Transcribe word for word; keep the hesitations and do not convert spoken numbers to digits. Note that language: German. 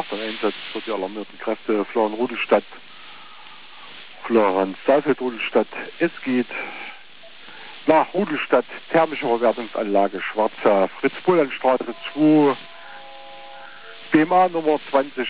ein Einsatz für die alarmierten Kräfte Florian-Rudolstadt, Florian-Saalfeld-Rudolstadt. Es geht nach Rudolstadt, thermische Verwertungsanlage Schwarzer, Fritz-Bohlen-Straße zwei, B M A Nummer zwanzig.